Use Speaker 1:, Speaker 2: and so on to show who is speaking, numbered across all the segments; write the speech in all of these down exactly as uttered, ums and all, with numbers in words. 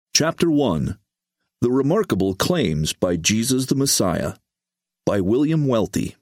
Speaker 1: Chapter one. The Remarkable Claims by Jesus the Messiah, by William Welty.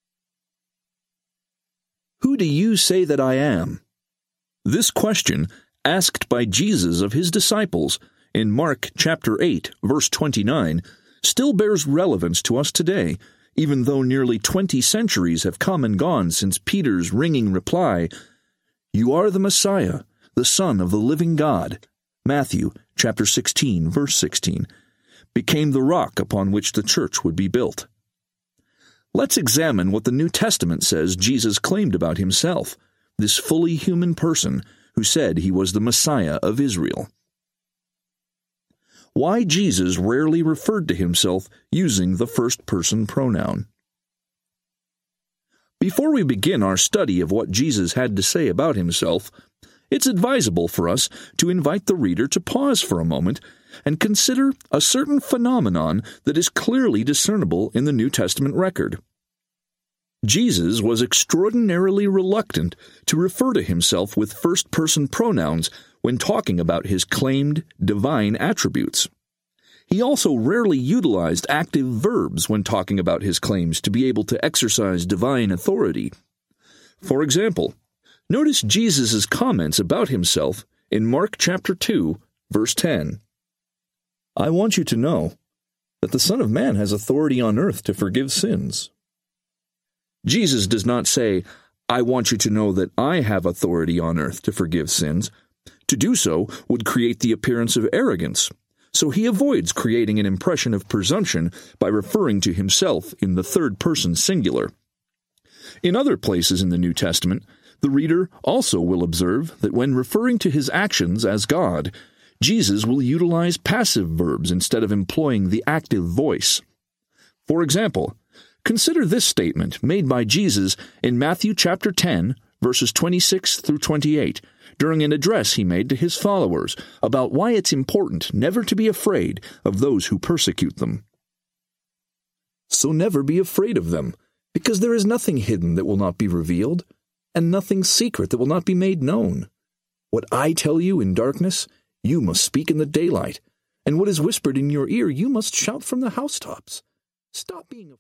Speaker 1: Who do you say that I am? This question, asked by Jesus of his disciples in Mark chapter eight, verse twenty-nine, still bears relevance to us today, even though nearly twenty centuries have come and gone since Peter's ringing reply, "You are the Messiah, the Son of the living God," Matthew chapter sixteen, verse sixteen, became the rock upon which the church would be built. Let's examine what the New Testament says Jesus claimed about himself, this fully human person who said he was the Messiah of Israel. Why Jesus rarely referred to himself using the first-person pronoun. Before we begin our study of what Jesus had to say about himself, it's advisable for us to invite the reader to pause for a moment and consider a certain phenomenon that is clearly discernible in the New Testament record. Jesus was extraordinarily reluctant to refer to himself with first-person pronouns when talking about his claimed divine attributes. He also rarely utilized active verbs when talking about his claims to be able to exercise divine authority. For example, notice Jesus' comments about himself in Mark chapter two, verse ten. I want you to know that the Son of Man has authority on earth to forgive sins. Jesus does not say, I want you to know that I have authority on earth to forgive sins. To do so would create the appearance of arrogance, so he avoids creating an impression of presumption by referring to himself in the third person singular. In other places in the New Testament, the reader also will observe that when referring to his actions as God, Jesus will utilize passive verbs instead of employing the active voice. For example, consider this statement made by Jesus in Matthew chapter ten, verses twenty-six through twenty-eight, during an address he made to his followers about why it's important never to be afraid of those who persecute them. So never be afraid of them, because there is nothing hidden that will not be revealed, and nothing secret that will not be made known. What I tell you in darkness, you must speak in the daylight, and what is whispered in your ear, you must shout from the housetops. Stop being afraid.